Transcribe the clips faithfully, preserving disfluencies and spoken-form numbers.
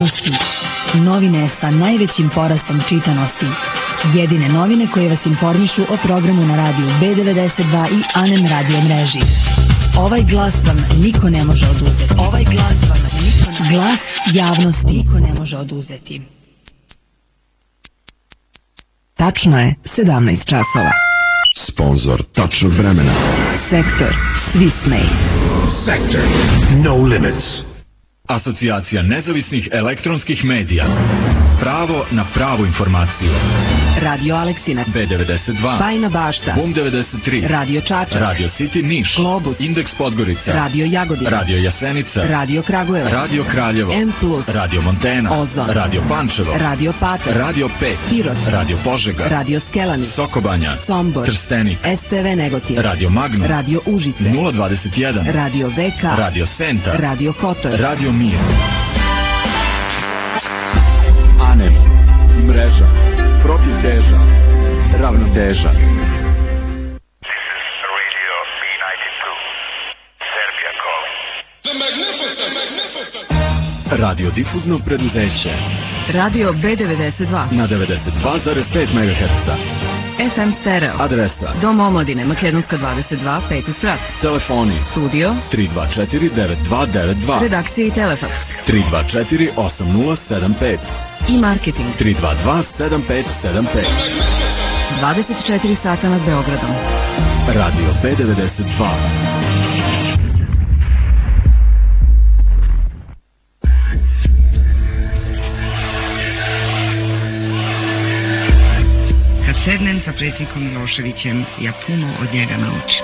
Pusti. Novine sa najvećim porastom čitanosti. Jedine novine koje vas informišu o programu na radiju B devedeset dva i A N E M radio mreži. Ovaj glas vam niko ne može oduzeti. Ovaj glas vam niko ne... Glas javnosti niko ne može oduzeti. Tačno je sedamnaest časova. Sponzor tačnog vremena. Sektor Swiss Made. Sektor No Limits. Asocijacija nezavisnih elektronskih medija. Pravo na pravu informaciju. Radio Aleksinac, B devedeset dva, Bajina Bašta, Bum devedeset tri, Radio Čačak, Radio City Niš, Globus, Indeks Podgorica, Radio Jagodina, Radio Jasenica, Radio Kragujevac, Radio Kraljevo, M plus, Radio Montena, Ozon, Radio Pančevo, Radio Patak, Radio pet, Pirot, Radio Požega, Radio Skelani, Sokobanja, Sombor, Trstenik, S T V Negotin, Radio Magnum, Radio Užice, nula dvadeset jedan, Radio V K, Radio Senta, Radio Kotor, Radio Mir. A N E M, mreža, protiv teža, ravnoteža. This is Radio B ninety-two, Serbia calling. The magnificent, magnificent. Radiodifuzno preduzeće Radio B devedeset dva, na devedeset dva zarez pet megaherca. F M stereo, Adresa Dom omladine, Makedonska dvadeset dva, peti sprat, telefoni studio, tri dva četiri devet dva devet dva, redakcija i telefaks, tri dva četiri osam nula sedam pet i marketing, tri dva dva sedam pet sedam pet. dvadeset četiri sata nad Beogradom. Radio B devedeset dva. Kad sednem sa predsjednikom Miloševićem, ja puno od njega naučim.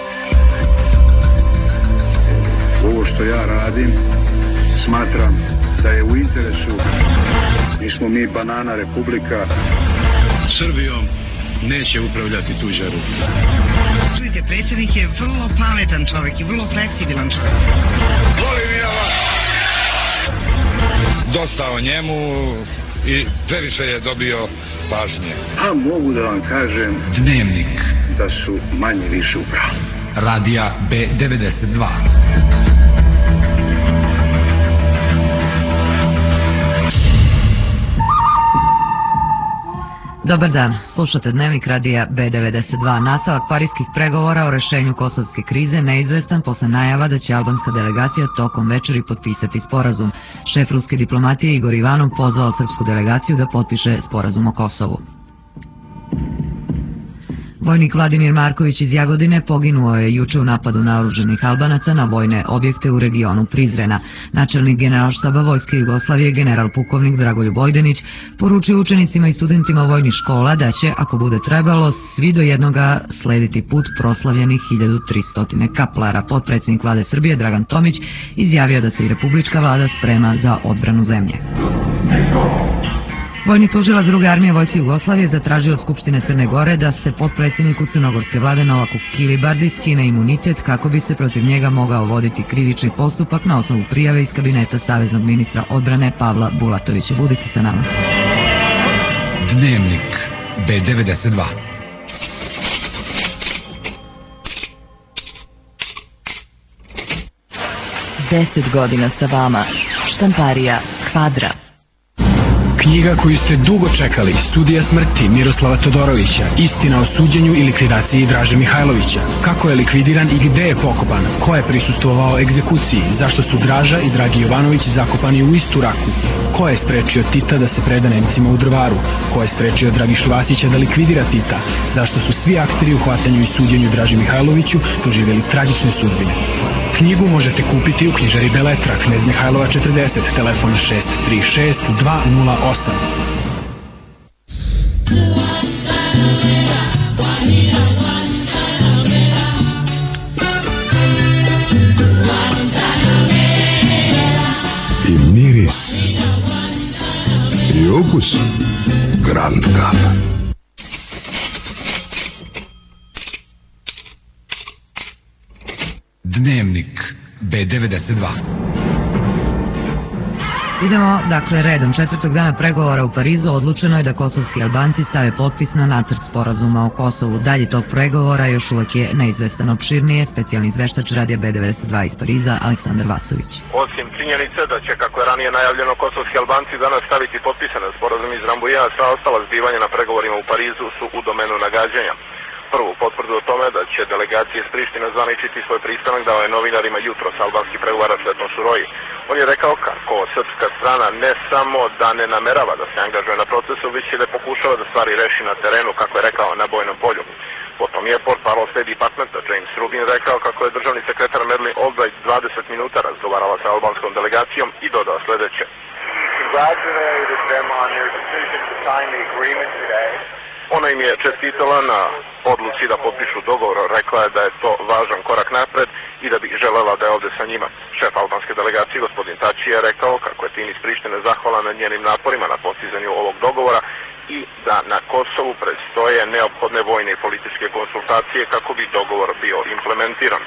Ovo što ja radim, smatram da je u interesu. Mi smo mi banana republika. Srbijom neće upravljati tuđa ruka. Čujte, predsjednik je vrlo pametan čovjek i vrlo fleksibilan čovjek. Volim ja vas! Dosta o njemu i previše je dobio pažnje. A mogu da vam kažem Dnevnik da su manje više u pravu. Radija B devedeset dva. Dobar dan, slušate Dnevnik radija B devedeset dva. Nastavak parijskih pregovora o rešenju kosovske krize neizvestan posle najava da će albanska delegacija tokom večeri potpisati sporazum. Šef ruske diplomatije Igor Ivanov pozvao srpsku delegaciju da potpiše sporazum o Kosovu. Vojnik Vladimir Marković iz Jagodine poginuo je juče u napadu naoružanih Albanaca na vojne objekte u regionu Prizrena. Načelnik Generalštaba Vojske Jugoslavije general pukovnik Dragoljub Ojdenić poručio učenicima i studentima vojnih škola da će, ako bude trebalo, svi do jednoga slediti put proslavljenih hiljadu tristo kaplara. Potpredsjednik vlade Srbije Dragan Tomić izjavio da se i republička vlada sprema za odbranu zemlje. Vojni tužilac druge armije Vojske Jugoslavije zatražio od Skupštine Crne Gore da se potpredsjedniku crnogorske vlade Novaku Kilibardi skine imunitet kako bi se protiv njega mogao voditi krivični postupak na osnovu prijave iz kabineta saveznog ministra odbrane Pavla Bulatovića. Budite sa nama. Dnevnik B devedeset dva. Deset godina sa vama. Štamparija Kvadra. Knjiga koju ste dugo čekali, Studija smrti Miroslava Todorovića, istina o suđenju i likvidaciji Draže Mihajlovića. Kako je likvidiran i gde je pokopan, ko je prisustvovao egzekuciji, zašto su Draža i Dragi Jovanović zakopani u istu raku, ko je sprečio Tita da se preda Nemcima u Drvaru, ko je sprečio Dragišu Vasića da likvidira Tita, zašto su svi akteri u hvatanju i suđenju Draži Mihajloviću doživjeli tragične sudbine. Knjigu možete kupiti u knjižari Beletra, Knez Mihajlova četrdeset, telefon šest tri šest dva nula osam. I miris i ukus Grand Cab. Dnevnik B devedeset dva. Idemo, dakle, redom. Četvrtog dana pregovora u Parizu odlučeno je da kosovski Albanci stave potpis na nacrt sporazuma o Kosovu. Dalje tog pregovora još uvek je neizvestan. Opširnije, specijalni izveštač Radija B devedeset dva iz Pariza, Aleksandar Vasović. Osim činjenice da će, kako je ranije najavljeno, kosovski Albanci danas staviti potpise na sporazum iz Rambuja, sva ostala zbivanja na pregovorima u Parizu su u domenu nagađanja. Prvu potvrdu o tome da će delegacije iz Prištine zvaničiti svoj pristanak dao je novinarima jutros albanski pregovarač Veton Suroji. On je rekao kako srpska strana ne samo da ne namerava da se angažuje na procesu, već i da pokušava da stvari reši na terenu, kako je rekao, na bojnom polju. Potom je portparol State Departmenta James Rubin rekao kako je državni sekretar Madeleine Albright dvadeset minuta razgovarala sa albanskom delegacijom i dodao sledeće. Congratulated them on their decision to sign the agreement today. Ona im je čestitala na odluci da potpišu dogovor, rekla je da je to važan korak napred i da bi želela da je ovde sa njima. Šef albanske delegacije, gospodin Tači, je rekao kako je tim iz Prištine zahvalan na njenim naporima na postizanju ovog dogovora i da na Kosovu predstoje neophodne vojne i političke konsultacije kako bi dogovor bio implementiran.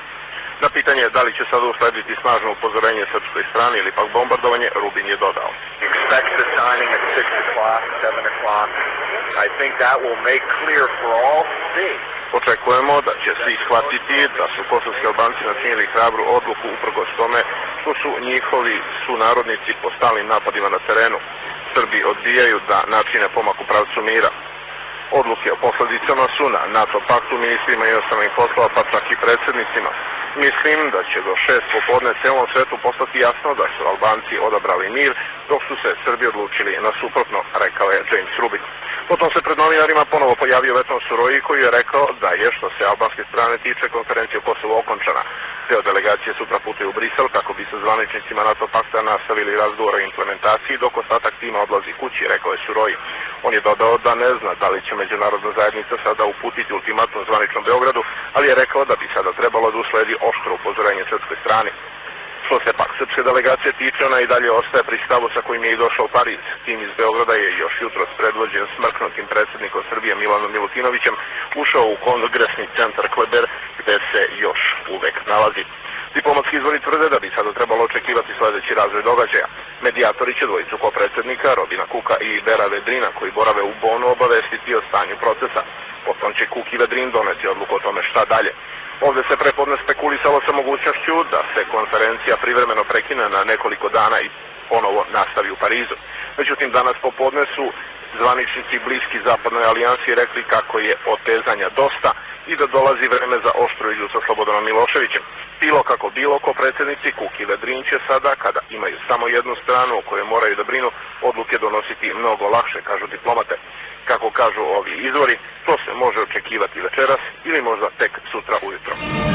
Na pitanje da li će sada uslediti snažno upozorenje srpskoj strani ili pak bombardovanje, Rubin je dodao. Expect the signing at six o'clock, seven o'clock. I think that will make clear for all to see. Očekujemo da će svi shvatiti da su kosovski Albanci načinili hrabru odluku uprkos tome što su njihovi sunarodnici po stalnim napadima na terenu. Srbi odbijaju da načine pomak u pravcu mira. Odluke o posledicama su na NATO paktu, ministrima inostranih poslova, pa čak i predsjednicima. Mislim da će do šest popodne celom svetu postati jasno da su Albanci odabrali mir, dok su se Srbi odlučili na suprotno, rekao je James Rubin. Potom se pred novinarima ponovo pojavio Veton Suroji koji je rekao da je, što se albanske strane tiče, konferencija o Kosovu okončana. Deo delegacije sutra putuje u Brisel kako bi sa zvaničnicima NATO pakta nastavili razgovor o implementaciji, dok ostatak tima odlazi kući, rekao je Suroji. On je dodao da ne zna da li će međunarodna zajednica sada uputiti ultimatum zvaničnom Beogradu, ali je rekao da bi sada trebalo da usledi oštro upozorenje srpskoj strani. Što se pak srpske delegacije tiče, ona i dalje ostaje pri stavu sa kojim je i došao u Pariz. Tim iz Beograda je još jutros predvođen smrknutim predsjednikom Srbije Milanom Milutinovićem ušao u kongresni centar Kleber, gde se još uvek nalazi. Diplomatski izvori tvrde da bi sada trebalo očekivati sledeći razvoj događaja. Medijatori će dvojicu kopredsednika, Robina Kuka i Bera Vedrina, koji borave u Bonu, obavestiti o stanju procesa. Potom će Kuk i Vedrin doneti odluku o tome šta dalje. Ovde se prepodne spekulisalo sa mogućnošću da se konferencija privremeno prekine na nekoliko dana i ponovo nastavi u Parizu. Međutim, danas popodne su zvaničnici bliski zapadnoj alijansi rekli kako je otezanja dosta i da dolazi vreme za oštru igru sa Slobodanom Miloševićem. Bilo kako bilo, ko predsjednici Kuk i Vedrin će sada, kada imaju samo jednu stranu o kojoj moraju da brinu, odluke donositi mnogo lakše, kažu diplomate. Kako kažu ovi izvori, to se može očekivati večeras ili možda tek sutra ujutro.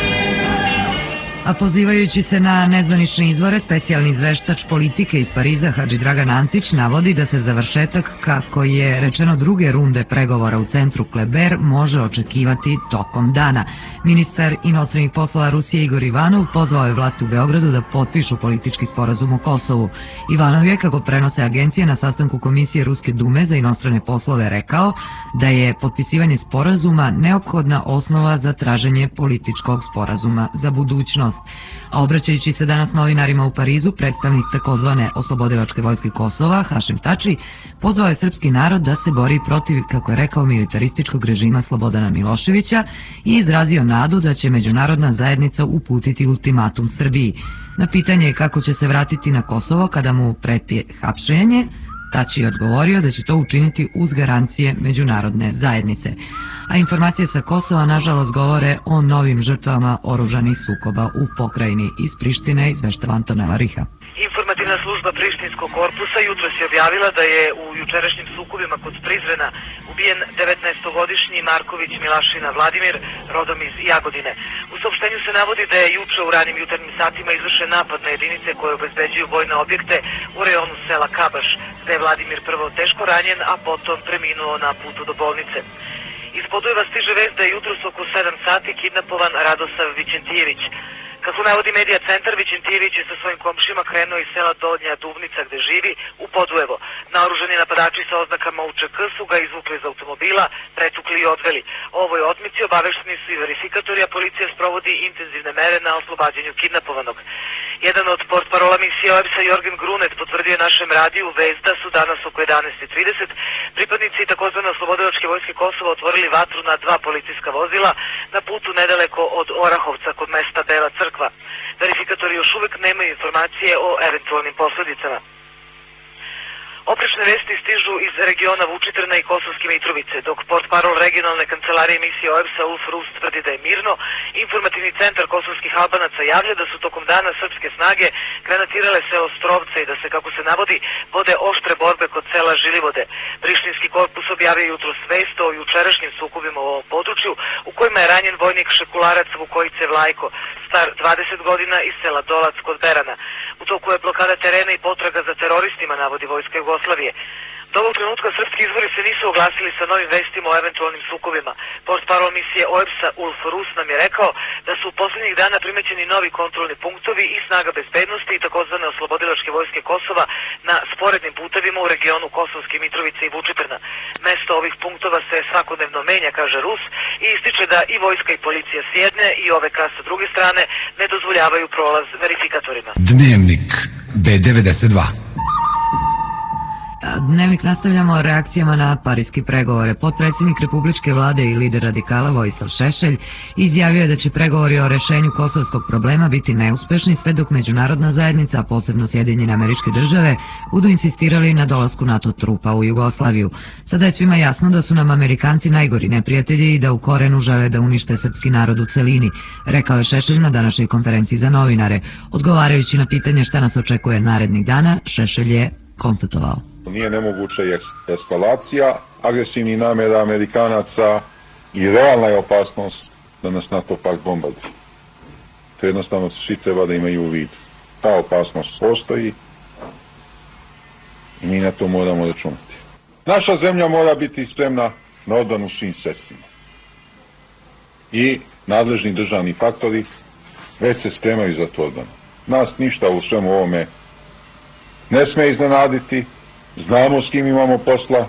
A pozivajući se na nezvanične izvore, specijalni izveštač politike iz Pariza Hadži Dragan Antić navodi da se završetak, kako je rečeno, druge runde pregovora u centru Kleber može očekivati tokom dana. Ministar inostranih poslova Rusije Igor Ivanov pozvao je vlast u Beogradu da potpišu politički sporazum o Kosovu. Ivanov je, kako prenose agencije, na sastanku Komisije Ruske dume za inostrane poslove rekao da je potpisivanje sporazuma neophodna osnova za traženje političkog sporazuma za budućnost. A obraćajući se danas novinarima u Parizu, predstavnik takozvane Oslobodilačke vojske Kosova, Hašim Tači, pozvao je srpski narod da se bori protiv, kako je rekao, militarističkog režima Slobodana Miloševića i izrazio nadu da će međunarodna zajednica uputiti ultimatum Srbiji. Na pitanje kako će se vratiti na Kosovo kada mu preti hapšenje, Tači je odgovorio da će to učiniti uz garancije međunarodne zajednice. A informacije sa Kosova nažalost govore o novim žrtvama oružanih sukoba u pokrajini. Iz Prištine izveštava Antonela Riha. Informativna služba Prištinskog korpusa jutros je objavila da je u jučerašnjim sukobima kod Prizrena ubijen devetnaestogodišnji Marković Milašina Vladimir, rodom iz Jagodine. U saopštenju se navodi da je juče u ranim jutarnjim satima izvršen napad na jedinice koje obezbeđuju vojne objekte u rejonu sela Kabaš, gde je Vladimir prvo teško ranjen, a potom preminuo na putu do bolnice. Iz Podujeva stiže vest da je jutros oko sedam sati kidnapovan Radosav Vićentijević. Kako navodi Medija centar, Vićentijević je sa svojim komšima krenuo iz sela Donja Dubnica gde živi u Podujevo. Naoružani napadači sa oznakama U Č K su ga izvukli iz automobila, pretukli i odveli. O ovoj otmici obavešteni su i verifikatori, a policija sprovodi intenzivne mere na oslobađanju kidnapovanog. Jedan od portparola misije O E B S-a Jorgen Grunet potvrdio je našem radiju vest da su danas oko jedanaest i trideset pripadnici takozvane oslobodilačke vojske Kosova otvorili vatru na dva policijska vozila na putu nedaleko od Orahovca kod mesta Bela Crkva. Verifikatori još uvek nemaju informacije o eventualnim posledicama. Oprečne vesti stižu iz regiona Vučitrna i Kosovske Mitrovice, dok portparol regionalne kancelarije misije O E B S-a Ulf Rus tvrdi da je mirno. Informativni centar kosovskih Albanaca javlja da su tokom dana srpske snage granatirale selo Strovce i da se, kako se navodi, vode oštre borbe kod sela Žilivode. Prištinski korpus objavio jutros vest o jučerašnjim sukobima u ovom području, u kojima je ranjen vojnik šekularac Vukojice Vlajko, star dvadeset godina, iz sela Dolac kod Berana. U toku je blokada terena i potraga za teroristima, navodi vojska Jugoslavije. Do ovog trenutka srpski izvori se nisu oglasili sa novim vestima o eventualnim sukobima. Portparol misije O E B S-a Ulf Rus nam je rekao da su u poslednjih dana primećeni novi kontrolni punktovi i snaga bezbednosti i takozvane oslobodilačke vojske Kosova na sporednim putevima u regionu Kosovske Mitrovice i Vučitrna. Mesto ovih punktova se svakodnevno menja, kaže Rus, i ističe da i vojska i policija s jedne i O V K sa druge strane ne dozvoljavaju prolaz verifikatorima. Dnevnik B devedeset dva. Dnevnik nastavljamo reakcijama na parijske pregovore. Potpredsjednik Republičke vlade i lider radikala Vojislav Šešelj izjavio je da će pregovori o rešenju kosovskog problema biti neuspešni sve dok međunarodna zajednica, a posebno Sjedinjene Američke Države, budu insistirali na dolasku NATO trupa u Jugoslaviju. Sada je svima jasno da su nam Amerikanci najgori neprijatelji i da u korenu žele da unište srpski narod u celini, rekao je Šešelj na današnjoj konferenciji za novinare. Odgovarajući na pitanje šta nas očekuje narednih dana, Šešelj je konstatovao: nije nemoguća i eskalacija agresivnih namjera Amerikanaca i realna je opasnost da nas NATO pakt bombarduje. To jednostavno svi treba da imaju u vidu. Ta opasnost postoji i mi na to moramo računati. Naša zemlja mora biti spremna na odbranu svim sredstvima. I nadležni državni faktori već se spremaju za tu odbranu. Nas ništa u svemu ovome ne sme iznenaditi. Znamo s kim imamo posla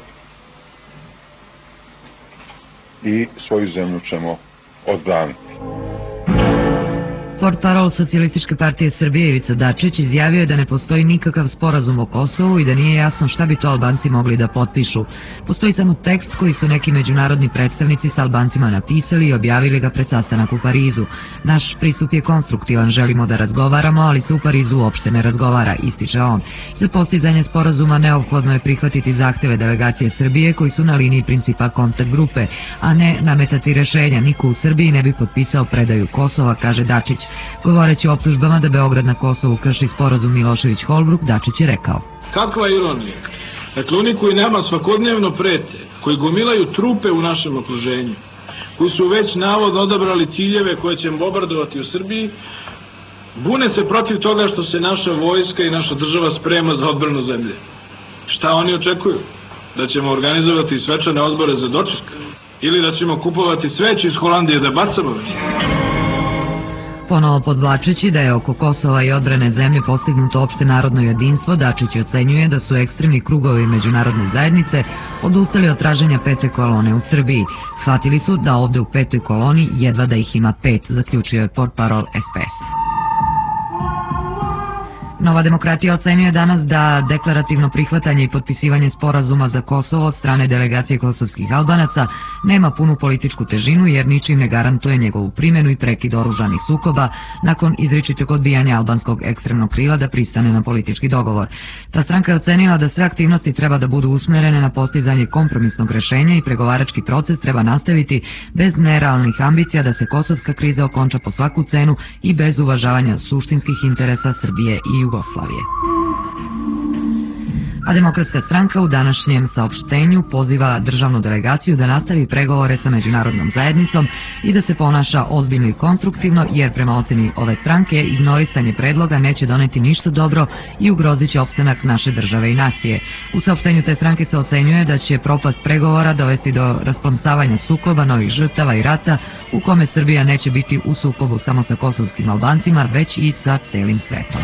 i svoju zemlju ćemo odbraniti. Portparol Socijalističke partije Srbije Ivica Dačić izjavio je da ne postoji nikakav sporazum o Kosovu i da nije jasno šta bi to Albanci mogli da potpišu. Postoji samo tekst koji su neki međunarodni predstavnici sa Albancima napisali i objavili ga pred sastanak u Parizu. Naš pristup je konstruktivan, želimo da razgovaramo, ali se u Parizu uopšte ne razgovara, ističe on. Za postizanje sporazuma neophodno je prihvatiti zahteve delegacije Srbije koji su na liniji principa kontakt grupe, a ne nametati rešenja. Niko u Srbiji ne bi potpisao predaju Kosova, kaže Dačić. Govoreći o optužbama da Beograd na Kosovu krši sporazum Milošević-Holbruk, Dačić je rekao: kakva ironija. Dakle, oni koji nama svakodnevno prete, koji gomilaju trupe u našem okruženju, koji su već navodno odabrali ciljeve koje će bombardovati u Srbiji, bune se protiv toga što se naša vojska i naša država sprema za odbranu zemlje. Šta oni očekuju? Da ćemo organizovati svečane odbore za doček? Ili da ćemo kupovati sveće iz Holandije da bacamo? Ponovo podvlačeći da je oko Kosova i odbrane zemlje postignuto opšte narodno jedinstvo, Dačić ocenjuje da su ekstremni krugovi međunarodne zajednice odustali od traženja pete kolone u Srbiji. Shvatili su da ovde u petoj koloni jedva da ih ima pet, zaključio je portparol S P S-a. Nova demokratija ocenjuje danas da deklarativno prihvatanje i potpisivanje sporazuma za Kosovo od strane delegacije kosovskih Albanaca nema punu političku težinu jer ničim ne garantuje njegovu primjenu i prekid oružanih sukoba nakon izričitog odbijanja albanskog ekstremnog krila da pristane na politički dogovor. Ta stranka je ocenila da sve aktivnosti treba da budu usmerene na postizanje kompromisnog rešenja i pregovarački proces treba nastaviti bez nerealnih ambicija da se kosovska kriza okonča po svaku cenu i bez uvažavanja suštinskih interesa Srbije i Jugoslavije. A Demokratska stranka u današnjem saopštenju poziva državnu delegaciju da nastavi pregovore sa međunarodnom zajednicom i da se ponaša ozbiljno i konstruktivno, jer prema oceni ove stranke ignorisanje predloga neće doneti ništa dobro i ugrozit će opstanak naše države i nacije. U saopštenju te stranke se ocenjuje da će propast pregovora dovesti do rasplamsavanja sukoba, novih žrtava i rata u kome Srbija neće biti u sukobu samo sa kosovskim Albancima, već i sa celim svetom.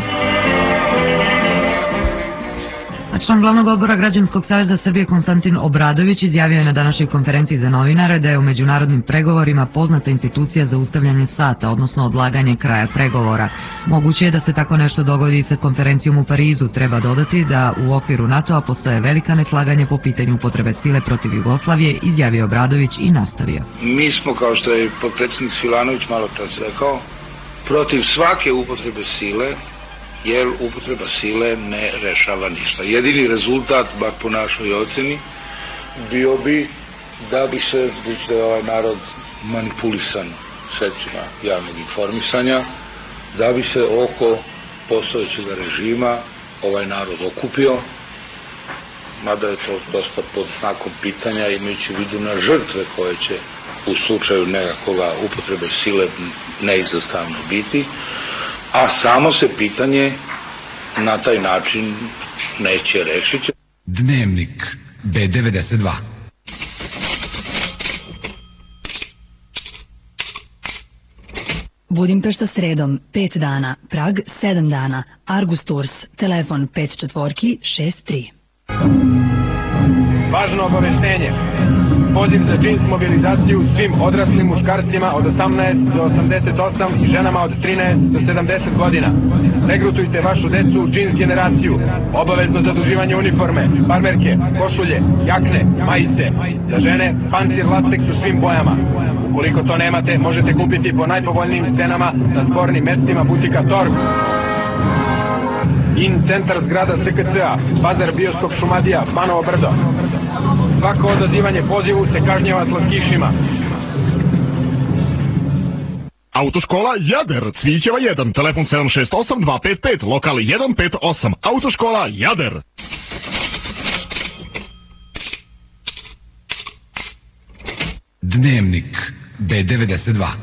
A član glavnog odbora Građanskog saveza Srbije Konstantin Obradović izjavio je na današnjoj konferenciji za novinare da je u međunarodnim pregovorima poznata institucija za ustavljanje sata, odnosno odlaganje kraja pregovora. Moguće je da se tako nešto dogodi i sa konferencijom u Parizu. Treba dodati da u okviru NATO-a postoje velika neslaganje po pitanju upotrebe sile protiv Jugoslavije, izjavio Obradović i nastavio. Mi smo, kao što je potpredsjednik Silanović malo čas rekao, protiv svake upotrebe sile, jer upotreba sile ne rešava ništa. Jedini rezultat, bar po našoj oceni, bio bi da bi se, budući da je ovaj narod manipulisan sredstvima javnog informisanja, da bi se oko postojećeg režima ovaj narod okupio, mada je to dosta pod znakom pitanja, imajući vidu na žrtve koje će u slučaju nekakvoga upotrebe sile neizostavno biti, a samo se pitanje na taj način neće rešiti. Dnevnik B devedeset dva. Budimpešta sredom pet dana, Prag sedam dana, Argus Tours, telefon pet četvorki šest tri. Važno obaveštenje. Poziv za džins mobilizaciju svim odraslim muškarcima od osamnaest do osamdeset osam i ženama od trinaest do sedamdeset godina. Regrutujte vašu decu u džins generaciju. Obavezno zaduživanje uniforme, farmerke, košulje, jakne, majice. Za žene pancir lateks u svim bojama. Ukoliko to nemate, možete kupiti po najpovoljnijim cenama na zbornim mestima butika Torg. In centar zgrada S K C-a, bazar Bioskop Šumadija, Banovo Brdo. Svako odazivanje pozivu se kažnjava slatkišima. Autoškola Jader, Cvićeva jedan, telefon sedam šest osam dva pet pet, lokal jedan pet osam, Autoškola Jader. Dnevnik B devedeset dva.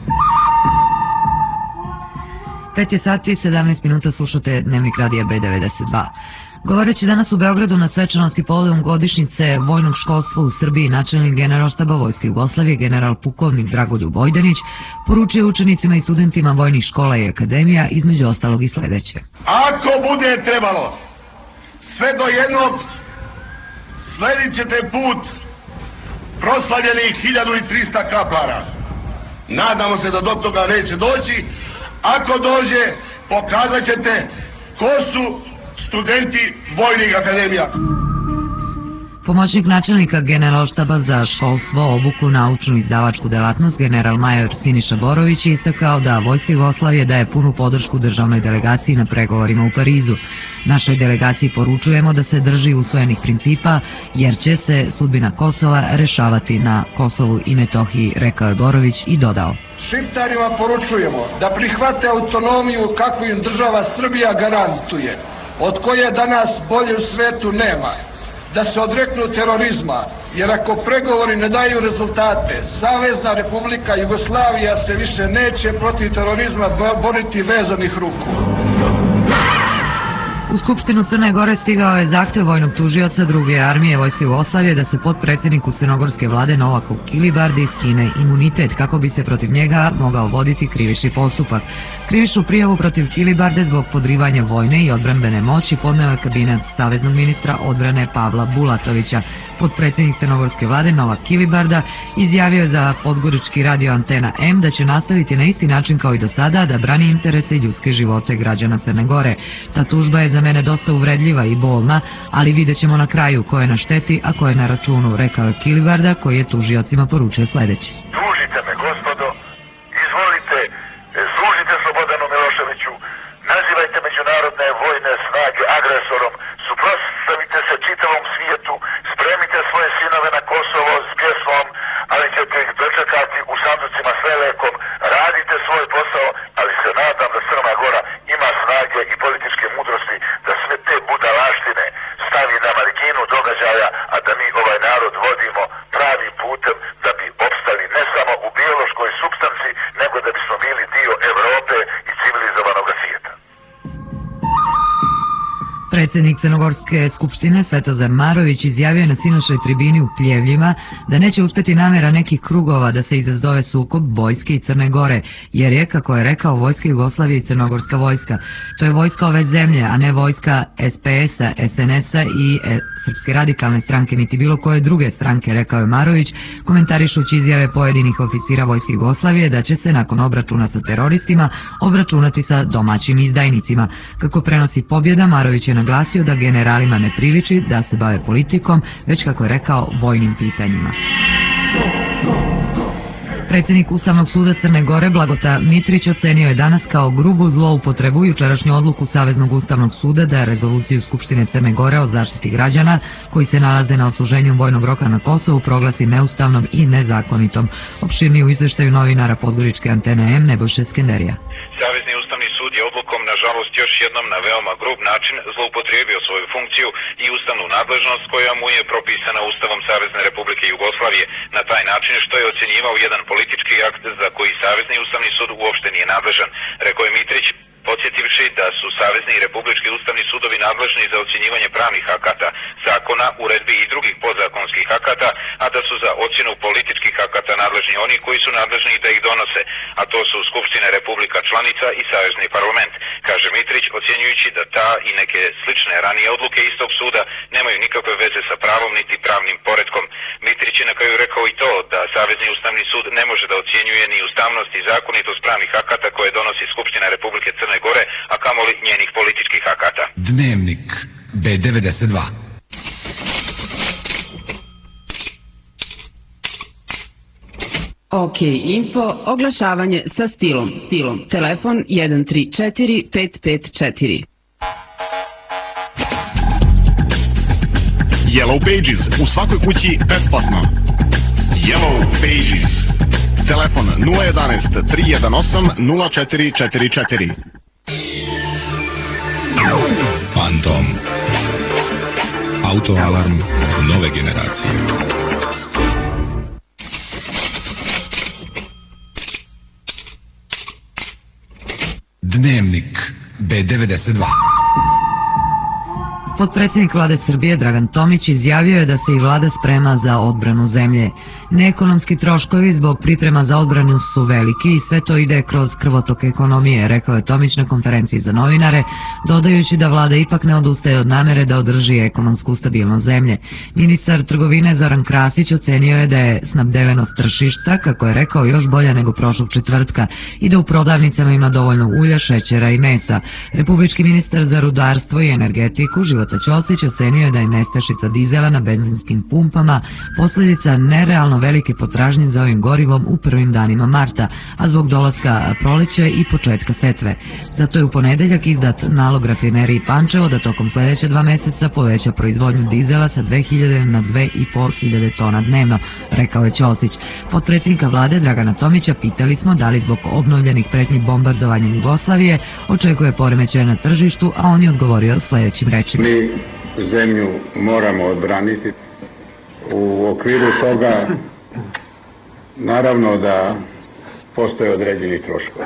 pet je sati i sedamnaest minuta, slušate Dnevnik radija B devedeset dva. Govoreći danas u Beogradu na svečanosti povodom godišnjice vojnog školstva u Srbiji, načelnik Generalštaba Vojske Jugoslavije, general pukovnik Dragoljub Vojdenić, poručio učenicima i studentima vojnih škola i akademija, između ostalog i sledeće. Ako bude trebalo, sve do jednog sledit ćete put proslavljenih hiljadu i trista kaplara. Nadamo se da do toga neće doći. Ako dođe, pokazat ćete ko su studenti vojnih akademija. Pomoćnik načelnika Generalštaba za školstvo, obuku, naučnu i izdavačku delatnost, general major Siniša Borović je istakao da Vojska Jugoslavije daje punu podršku državnoj delegaciji na pregovorima u Parizu. Našoj delegaciji poručujemo da se drži usvojenih principa, jer će se sudbina Kosova rešavati na Kosovu i Metohiji, rekao je Borović i dodao. Šiptarima poručujemo da prihvate autonomiju kakvu im država Srbija garantuje, od koje danas bolje u svetu nema. Da se odreknu terorizma, jer ako pregovori ne daju rezultate, Savezna Republika Jugoslavija se više neće protiv terorizma boriti vezanih ruku. U Skupštinu Crne Gore stigao je zahtev vojnog tužioca druge armije Vojske Jugoslavije da se potpredsjedniku crnogorske vlade Novaku Kilibardi skine imunitet kako bi se protiv njega mogao voditi krivični postupak. Krivičnu prijavu protiv Kilibarde zbog podrivanja vojne i odbrambene moći podneo je kabinet saveznog ministra odbrane Pavla Bulatovića. Potpredsjednik crnogorske vlade Novak Kilibarda izjavio je za podgorički radio Antena M da će nastaviti na isti način kao i do sada da brani interese i ljudske živote građana Crne Gore. Ta tužba je za mene dosta uvredljiva i bolna, ali vidjet ćemo na kraju ko je na šteti, a ko je na računu, rekao je Kilibarda, koji je tužiocima poručio sledeće. Tužite me, gospodo, izvolite, služite Slobodanu Miloševiću, nazivajte međunarodne vojne snage agresorom, suprotstavite se čitavom svijetu, spremite svoje sinove na Kosovo s pjesmom, ali ćete ih dočekati u sanducima s velekom, radite svoj posao, ali se nadam da Crna Gora ima snage i političke mudrosti da sve te budalaštine stavi na Predsjednik Crnogorske skupštine Svetozar Marović izjavio je na sinoćnoj tribini u Pljevljima da neće uspjeti namjera nekih krugova da se izazove sukob vojske i Crne Gore, jer je, kako je rekao, vojska Jugoslavije i Crnogorska vojska. To je vojska ove zemlje, a ne vojska S P S-a, S N S-a i Srpske radikalne stranke, niti bilo koje druge stranke, rekao je Marović, komentarišući izjave pojedinih oficira vojske Jugoslavije da će se nakon obračuna sa teroristima obračunati sa domaćim izdajnicima. Kako prenosi Pobjeda, Marović je naglasio da generalima ne priliči da se bave politikom, već, kako je rekao, vojnim pitanjima. Predsjednik Ustavnog suda Crne Gore Blagota Mitrić ocenio je danas kao grubu zloupotrebu jučerašnju odluku Saveznog ustavnog suda da rezoluciju Skupštine Crne Gore o zaštiti građana koji se nalaze na odsluženju vojnog roka na Kosovu proglasi neustavnom i nezakonitom. Opširnije u izveštaju novinara Podgoričke antene M Nebojše Skenderija. Savezni ustavni sud je odlukom, nažalost, još jednom na veoma grub način zloupotrijebio svoju funkciju i ustavnu nadležnost koja mu je propisana Ustavom Savezne Republike Jugoslavije na taj način što je ocjenjivao jedan politički akt za koji Savezni ustavni sud uopšte nije nadležan, rekao je Mitrić, podsjetivši da su Savezni i Republički ustavni sudovi nadležni za ocjenjivanje pravnih akata, zakona, uredbi i drugih podzakonskih akata, a da su za ocjenu političkih akata nadležni oni koji su nadležni da ih donose, a to su Skupština Republika članica i Savezni parlament, kaže Mitrić, ocjenjujući da ta i neke slične ranije odluke istog suda nemaju nikakve veze sa pravom niti pravnim poretkom. Mitrić je na kraju rekao i to da Savezni ustavni sud ne može da ocjenjuje ni ustavnost i zakonitost pravnih akata koje donosi Skupština Republike Crne Gore, a kamoli njenih političkih akata. Dnevnik B devedeset dva. OK Info, oglašavanje sa stilom. Stilom. Telefon jedan tri četiri pet pet četiri. Yellow Pages u svakoj kući besplatno. Yellow Pages. Telefon nula jedanaest tri jedan osam nula četiri četiri četiri. Fantom. Autoalarm nove generacije. Dnevnik B devedeset dva. Potpredsjednik vlade Srbije Dragan Tomić izjavio je da se i vlada sprema za odbranu zemlje. Neekonomski troškovi zbog priprema za odbranu su veliki i sve to ide kroz krvotok ekonomije, rekao je Tomić na konferenciji za novinare, dodajući da vlada ipak ne odustaje od namere da održi ekonomsku stabilnost zemlje. Ministar trgovine Zoran Krasić ocenio je da je snabdevenost tržišta, kako je rekao, još bolja nego prošlog četvrtka i da u prodavnicama ima dovoljno ulja, šećera i mesa. Republički ministar za rudarstvo i energetiku Života Ćosić ocenio je da je nestašica dizela na benzinskim pumpama posljedica nerealno velike potražnje za ovim gorivom u prvim danima marta, a zbog dolaska proleća i početka setve. Zato je u ponedeljak izdat nalog rafineriji Pančevo da tokom sljedeće dva mjeseca poveća proizvodnju dizela sa dve hiljade na dve i po hiljade tona dnevno, rekao je Ćosić. Potpredsjednika vlade Dragana Tomića pitali smo da li zbog obnovljenih pretnji bombardovanjem Jugoslavije očekuje poremećaje na tržištu, a on je odgovorio sljedećim rečima. Mi zemlju moramo odbraniti. U okviru toga naravno da postoje određeni troškovi,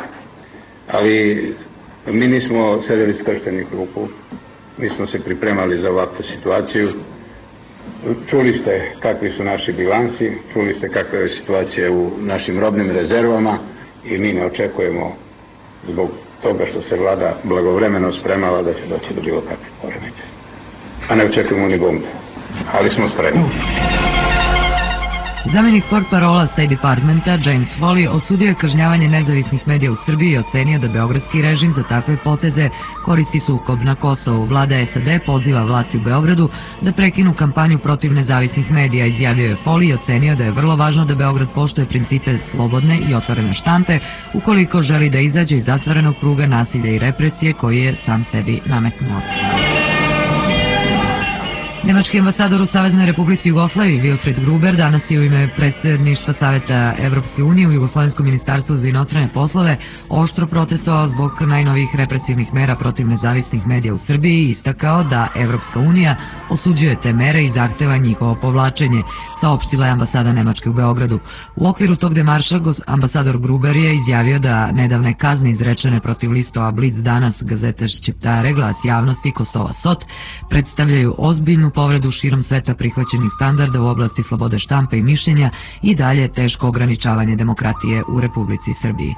ali mi nismo sedeli skrštenih ruku, mi smo se pripremali za ovakvu situaciju. Čuli ste kakvi su naši bilansi, čuli ste kakva je situacija u našim robnim rezervama i mi ne očekujemo zbog toga što se vlada blagovremeno spremala da će doći do bilo kakvih poremećaja. A ne očekujemo ni bombe, ali smo spremni. Zamjenik portparola State Departmenta James Foley osudio je kažnjavanje nezavisnih medija u Srbiji i ocenio da beogradski režim za takve poteze koristi sukob na Kosovu. Vlada S A D poziva vlasti u Beogradu da prekinu kampanju protiv nezavisnih medija, izjavio je Foley i ocenio da je vrlo važno da Beograd poštuje principe slobodne i otvorene štampe ukoliko želi da izađe iz zatvorenog kruga nasilja i represije koji je sam sebi nametnuo. Nemački ambasador u Saveznoj Republici Jugoslaviji Wilfried Gruber danas je u ime predsjedništva Saveta Evropske unije u Jugoslovenskom ministarstvu za inostrane poslove oštro protestovao zbog najnovijih represivnih mera protiv nezavisnih medija u Srbiji i istakao da Evropska unija osuđuje te mere i zahteva njihovo povlačenje, saopštila je ambasada Nemačke u Beogradu. U okviru tog demarša ambasador Gruber je izjavio da nedavne kazne izrečene protiv listova Blic danas, Gazeta Šćeptare, Glas javnosti, Kosova Sot predstavljaju ozbiljnu povredu širom sveta prihvaćenih standarda u oblasti slobode štampe i mišljenja i dalje teško ograničavanje demokratije u Republici Srbiji.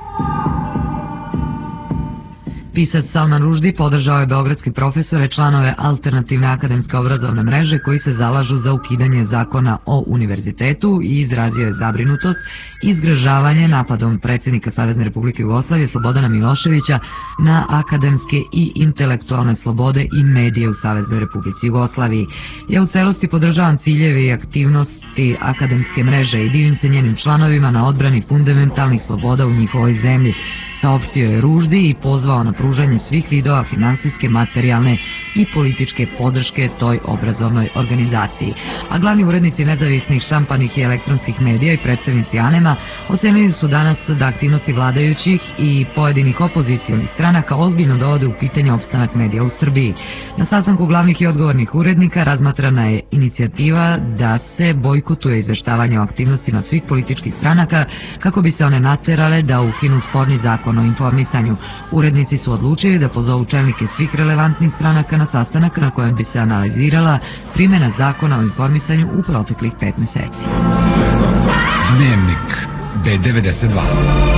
Pisac Salman Rushdie podržao je beogradski profesore, članove alternativne akademske obrazovne mreže koji se zalažu za ukidanje zakona o univerzitetu i izrazio je zabrinutost i zgražavanje napadom predsjednika Savezne Republike Jugoslavije Slobodana Miloševića na akademske i intelektualne slobode i medije u Saveznoj Republici Jugoslaviji. Ja u celosti podržavam ciljeve i aktivnosti akademske mreže i divim se njenim članovima na odbrani fundamentalnih sloboda u njihovoj zemlji, saopštio je Rushdie i pozvao na pružanje svih vidova finansijske, materijalne i političke podrške toj obrazovnoj organizaciji. A glavni urednici nezavisnih štampanih i elektronskih medija i predstavnici ANEM-a ocenili su danas da aktivnosti vladajućih i pojedinih opozicionih stranaka ozbiljno dovode u pitanje opstanak medija u Srbiji. Na sastanku glavnih i odgovornih urednika razmatrana je inicijativa da se bojkotuje izveštavanje o aktivnostima svih političkih stranaka kako bi se one naterale da ukinu sporni zakon o informisanju. Urednici su odlučili da pozovu čelnike svih relevantnih stranaka na sastanak na kojem bi se analizirala primjena zakona o informisanju u proteklih pet meseci. Dnevnik B devedeset dva.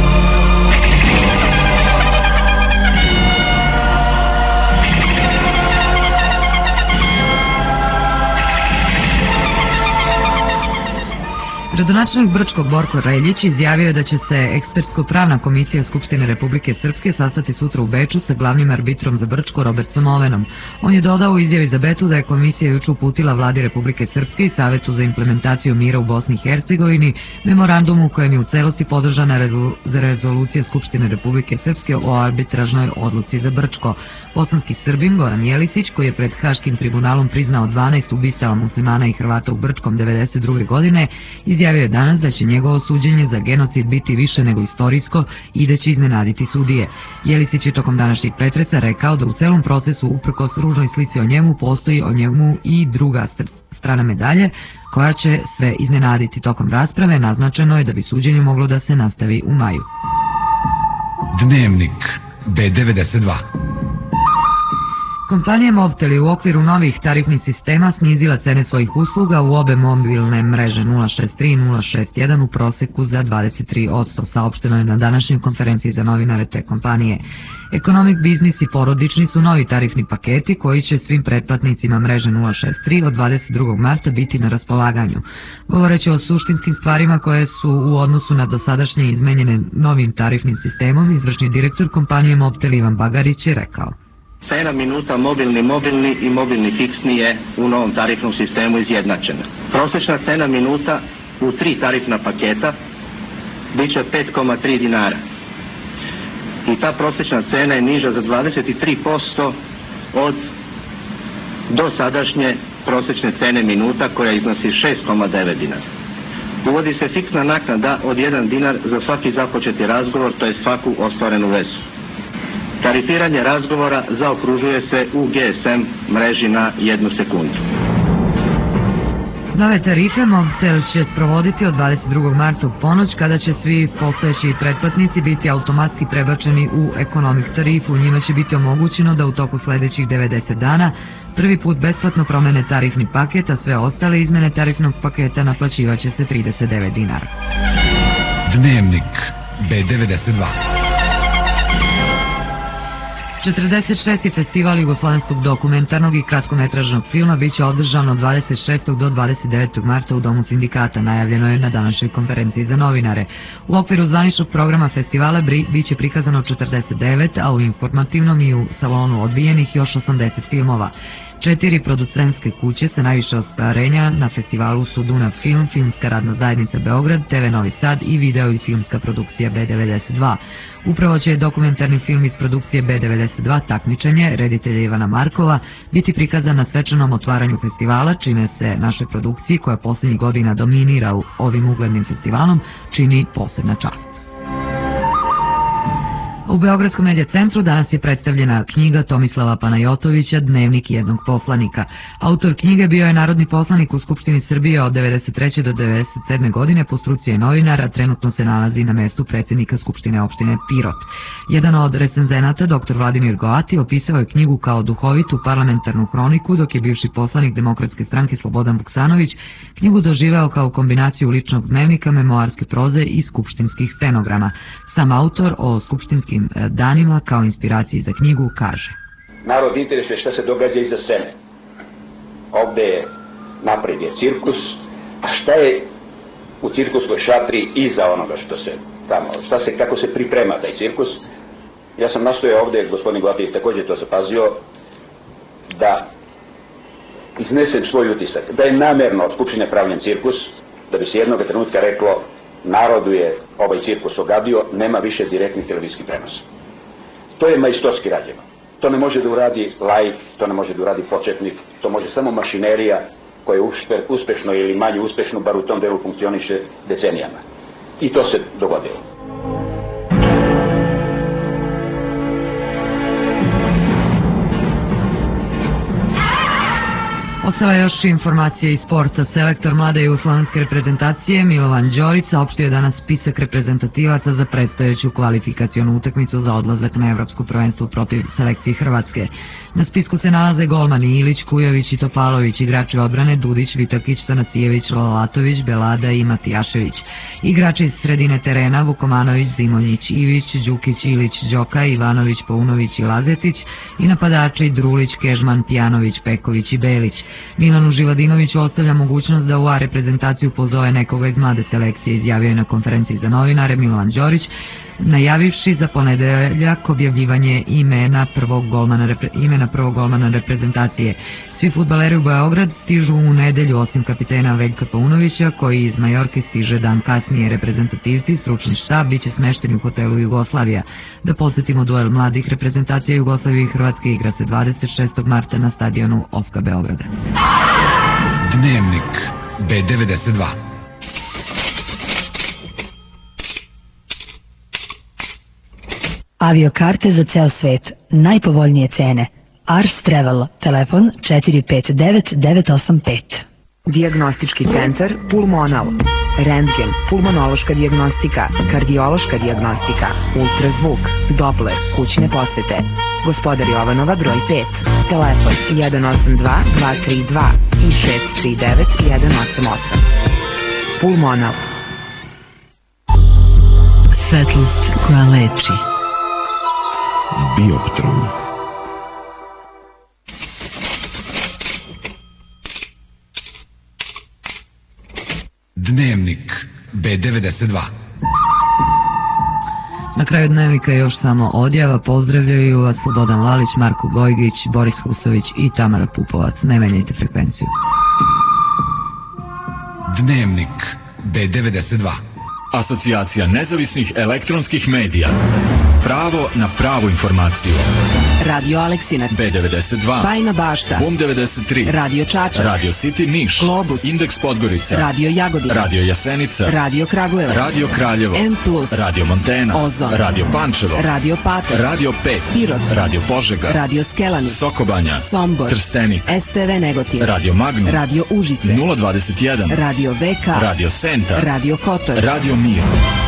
Gradonačelnik Brčkog Borko Reljić izjavio je da će se ekspertsko-pravna komisija Skupštine Republike Srpske sastati sutra u Beču sa glavnim arbitrom za Brčko Robertsom Ovenom. On je dodao u izjavi za Betu da je komisija juče uputila vladi Republike Srpske i Savetu za implementaciju mira u Bosni i Hercegovini memorandum u kojem je u celosti podržana rezolucija Skupštine Republike Srpske o arbitražnoj odluci za Brčko. Bosanski Srbin Goran Jelisić, koji je pred Haškim tribunalom priznao dvanaest ubistava muslimana i Hrvata u Brčkom devedeset druge godine, izjavio je danas da će njegovo suđenje za genocid biti više nego istorijsko i da će iznenaditi sudije. Jelisić je tokom današnjeg pretresa rekao da u celom procesu, uprkos ružnoj slici o njemu, postoji o njemu i druga strana medalje koja će sve iznenaditi. Tokom rasprave naznačeno je da bi suđenje moglo da se nastavi u maju. Dnevnik B devedeset dva. Kompanija Mobtel je u okviru novih tarifnih sistema snizila cene svojih usluga u obe mobilne mreže nula šest tri i nula šest jedan u proseku za dvadeset tri posto, saopšteno je na današnjoj konferenciji za novinare te kompanije. Economic Business i porodični su novi tarifni paketi koji će svim pretplatnicima mreže nula šest tri od dvadeset drugog marta biti na raspolaganju. Govoreći o suštinskim stvarima koje su u odnosu na dosadašnje izmenjene novim tarifnim sistemom, izvršni direktor kompanije Mobtel Ivan Bagarić je rekao: Cena minuta mobilni, mobilni i mobilni fiksni je u novom tarifnom sistemu izjednačena. Prosječna cena minuta u tri tarifna paketa bit će pet zarez tri dinara. I ta prosječna cena je niža za dvadeset tri posto od dosadašnje prosječne cene minuta koja iznosi šest zarez devet dinara. Uvodi se fiksna naknada od jedan dinar za svaki započeti razgovor, to je svaku ostvarenu vezu. Tarifiranje razgovora zaokružuje se u G S M mreži na jednu sekundu. Nove tarife Mobtel će sprovoditi od dvadeset drugog marta u ponoć, kada će svi postojeći pretplatnici biti automatski prebačeni u Economic tarifu. Njima će biti omogućeno da u toku sledećih devedeset dana prvi put besplatno promene tarifni paket, a sve ostale izmene tarifnog paketa naplaćivaće se trideset devet dinara. Dnevnik B devedeset dva. četrdeset šesti festival jugoslovenskog dokumentarnog i kratkometražnog filma biće održan od dvadeset šestog do dvadeset devetog marta u Domu sindikata, najavljeno je na današnjoj konferenciji za novinare. U okviru zvaničnog programa festivala biće prikazano četrdeset devet, a u informativnom i u salonu odbijenih još osamdeset filmova. Četiri producentske kuće sa najviše ostvarenja na festivalu su Dunav Film, Filmska radna zajednica Beograd, T V Novi Sad i video i filmska produkcija B devedeset dva. Upravo će dokumentarni film iz produkcije B devedeset dva Takmičenje reditelja Ivana Markova biti prikazan na svečanom otvaranju festivala, čime se našoj produkciji, koja posljednjih godina dominira u ovim uglednim festivalom, čini posebna čast. U Beogradskom medija centru danas je predstavljena knjiga Tomislava Panajotovića Dnevnik jednog poslanika. Autor knjige bio je narodni poslanik u Skupštini Srbije od devedeset treće do devedeset sedme godine, po struci je novinar, a trenutno se nalazi na mestu predsjednika Skupštine opštine Pirot. Jedan od recenzenata, doktor Vladimir Goati, opisao je knjigu kao duhovitu parlamentarnu hroniku, dok je bivši poslanik Demokratske stranke Slobodan Vuksanović knjigu doživeo kao kombinaciju ličnog dnevnika, memoarske proze i skupštinskih stenograma. Sam autor o skupštinskim danima kao inspiraciji za knjigu kaže: Narod interesuje šta se događa iza scene. Ovde je napred je cirkus, a šta je u cirkuskoj šatri iza onoga što se tamo, šta se, kako se priprema taj cirkus. Ja sam nastojao ovde, gospodin Glatić također to zapazio, da iznesem svoj utisak, da je namerno od Skupštine pravljen cirkus, da bi se jednog trenutka reklo narodu je ovaj cirkus ogadio, nema više direktnih televizijskih prenosa. To je majstorski rađeno. To ne može da uradi laik, to ne može da uradi početnik, to može samo mašinerija koja uspešno ili manje uspešno, bar u tom delu funkcioniše decenijama. I to se dogodilo. Ostala je još informacija iz sporta. Selektor mlade jugoslovenske reprezentacije Milovan Đorić saopštio je danas spisak reprezentativaca za predstojeću kvalifikacionu utakmicu za odlazak na evropsko prvenstvo protiv selekcije Hrvatske. Na spisku se nalaze golmani Ilić, Kujović i Topalović, igrači odbrane Dudić, Vitakić, Sanasijević, Lalatović, Belada i Matijašević. Igrači iz sredine terena Vukomanović, Zimonjić, Ivić, Đukić, Ilić, Đoka, Ivanović, Paunović i Lazetić i napadači Drulić, Kežman, Pjanović, Peković i Belić. Milanu Živadinoviću ostavlja mogućnost da u A reprezentaciju pozove nekoga iz mlade selekcije, izjavio je na konferenciji za novinare Milovan Đorić, najavivši za ponedeljak objavljivanje imena prvog golmana, imena prvog golmana reprezentacije. Svi fudbaleri u Beograd stižu u nedelju, osim kapitena Veljka Paunovića, koji iz Majorke stiže dan kasnije. Reprezentativci, stručni štab, bit će smešteni u hotelu Jugoslavija. Da podsjetimo, duel mladih reprezentacija Jugoslavije i Hrvatske igra se dvadeset šestog marta na stadionu Ofka Beograda. Dnevnik B devedeset dva. Aviokarte za ceo svet. Najpovoljnije cene. Ars Travel. Telefon četiri pet devet devet osam pet. Dijagnostički centar Pulmonal. Rentgen, pulmonološka dijagnostika, kardiološka dijagnostika, ultrazvuk, Doppler, kućne posete. Gospodar Jovanova broj pet. Telefon jedan osam dva dva tri dva i šest tri devet jedan osam osam. Pulmonal. Svetlost koja leči. Bioptron. Dnevnik B devedeset dva. Na kraju dnevnika još samo odjava. Pozdravljaju vas Slobodan Lalić, Marko Gojgić, Boris Husović i Tamara Pupovac. Ne menjajte frekvenciju. Dnevnik B devedeset dva. Asocijacija nezavisnih elektronskih medija. Pravo na pravu informaciju. Radio Aleksinac, B devedeset dva, Bajina Bašta, Bum devedeset tri, Radio Čačak, Radio City Niš, Globus, Indeks Podgorica, Radio Jagodina, Radio Jasenica, Radio Kragujevac, Radio Kraljevo, M plus, Radio Montena, Ozon, Radio Pančevo, Radio Patar, Radio pet, Pirot, Radio Požega, Radio Skelani, Sokobanja, Sombor, Trstenik, S T V Negotin, Radio Magnum, Radio Užice, nula dvadeset jedan, Radio V K, Radio Senta, Radio Kotor, Radio Mir.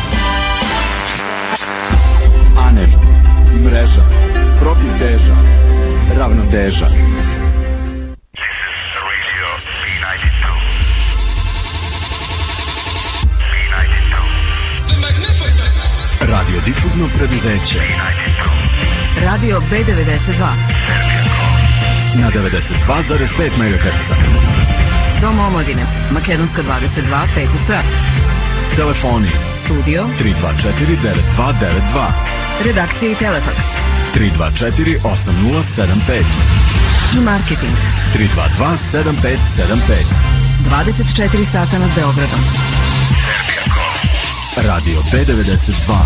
ANEM, mreža, protivteža, ravnoteža. Radiodifuzno preduzeće. Radio B devedeset dva. Na devedeset dva zarez pet megaherca. Dom omladine, Makedonska dvadeset dva, peti sprat. Telefoni Studio tri dva četiri devet dva devet dva. Redakcija i telefaks tri dva četiri osam nula sedam pet. E-marketing tri dva dva sedam pet sedam pet. dvadeset četiri sata nad Beogradom. Radio B devedeset dva.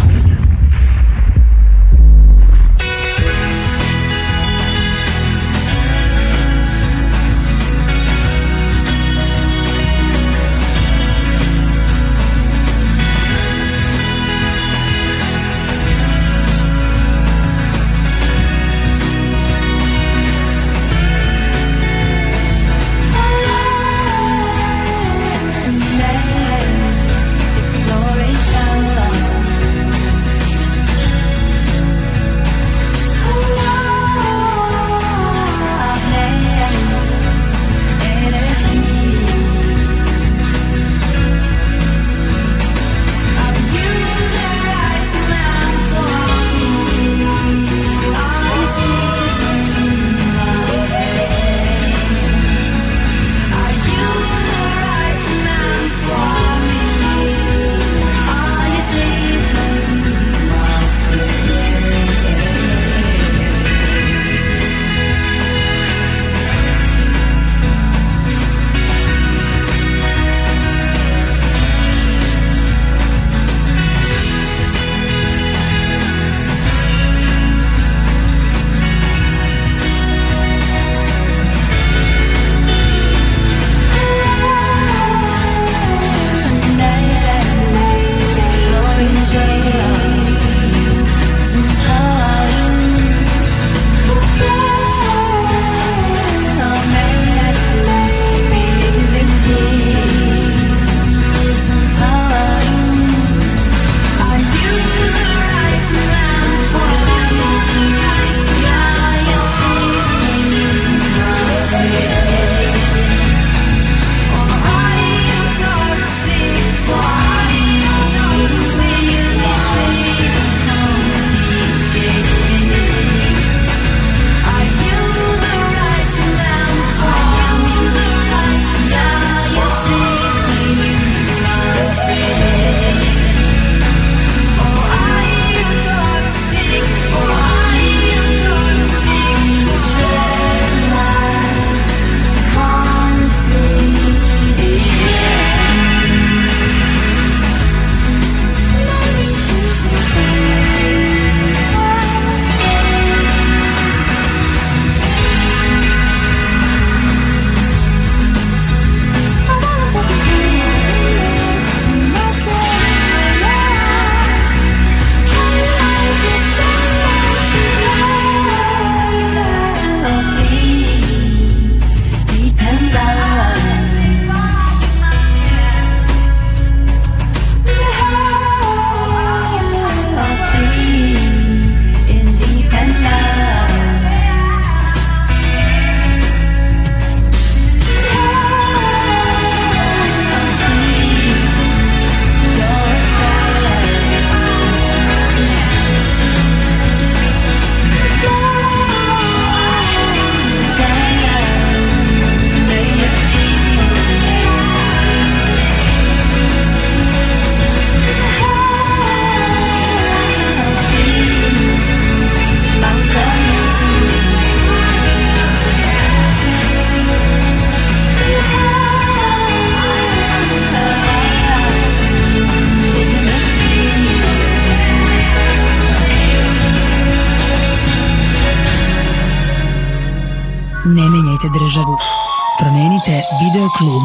Ne menjajte državu. Promenite Video klub.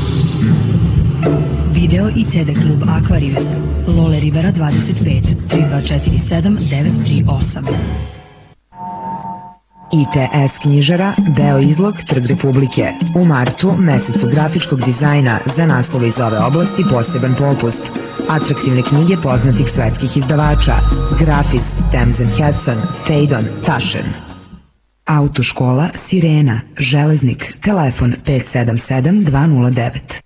Video i C D klub Aquarius. Lole Ribera dvadeset pet, tri dva četiri sedam devet tri osam. I T S knjižara, deo izlog, Trg Republike. U martu, mesecu grafičkog dizajna, za naslove iz ove oblasti poseban popust. Atraktivne knjige poznatih svetskih izdavača: Grafis, Thames and Hudson, Phaidon, Taschen. Autoškola Sirena, Železnik, telefon pet sedam sedam dva nula devet.